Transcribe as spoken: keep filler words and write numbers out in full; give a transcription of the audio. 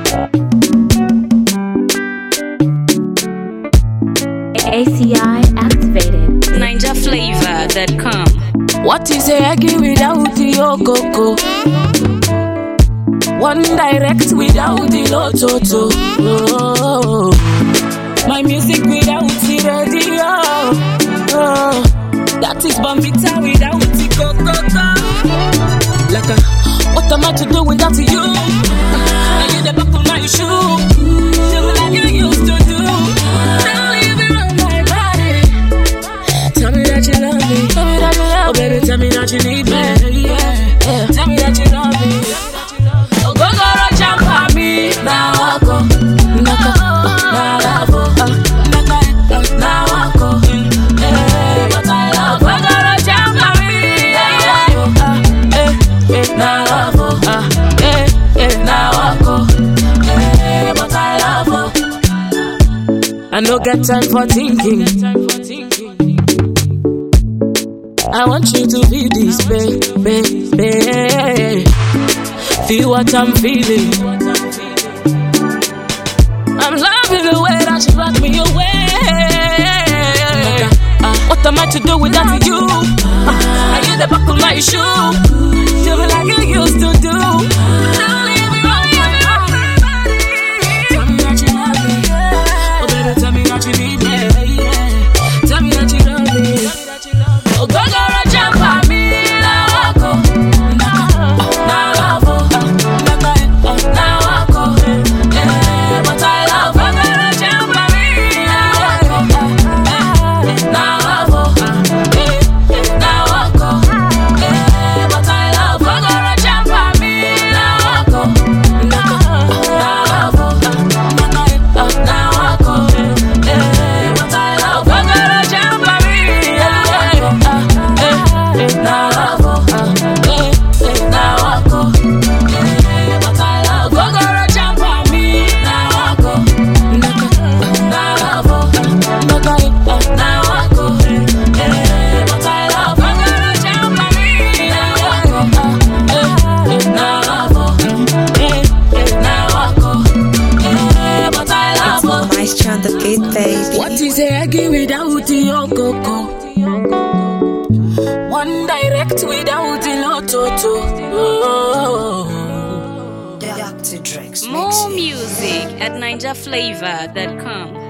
A C I activated. Ninja Flavor dot com. What is a Aggie without the Okoko? One Direct without the Lototo. Oh, my music without the radio. Oh, that is Bambita without the Coco. Like a, what am I to do without you? Now you the back of my shoe. Do like you used to do. Now leave it on my body. Tell me that you love me. Tell me that you love me. Oh baby, tell me that you need me. Yeah, yeah. Tell me that you love me. Oh go go go jump on me. Now I go. Naka. Now I go. Naka. Now I go. Hey, but I love. Go go go jump on me. Now I go. Hey, hey. Now I go. Hey, hey. Now I go. Hey, but I love. I no get time for thinking. I want you to feel this, baby, baby. Feel what I'm feeling. I'm loving the way that you rock me away. Uh, what am I to do without you? Uh, I get the back of my shoe. Do me like you used to do. Don't leave me on my body. Tell me that you love me. Oh baby, tell me that you need me. Tell me that you love me. Oh, go, go, go, jump on me. Now I go. Now, now I go. Now I go. Yeah, but I love. Go, go, go, jump on me. Now I go. Now I go. Now I go. Yeah, but I love. Go, go, go, jump on me. Now I go. Now I go. Now I go. Yeah, but I love. Go, go, go, jump on me. Now I go, eh, eh, now I go, eh, but I love. Go go go jump on me. Now I go, now I go, now I go, eh, but I love. Go go go jump on me. Now I go, eh, now I go, eh, now I go, eh, but I love. Nice chant the beat, baby. What is a Aggie without the Okoko? One Direct without the Lototo. Oh. Doctor Drex. More music at Ninja Flavor dot com.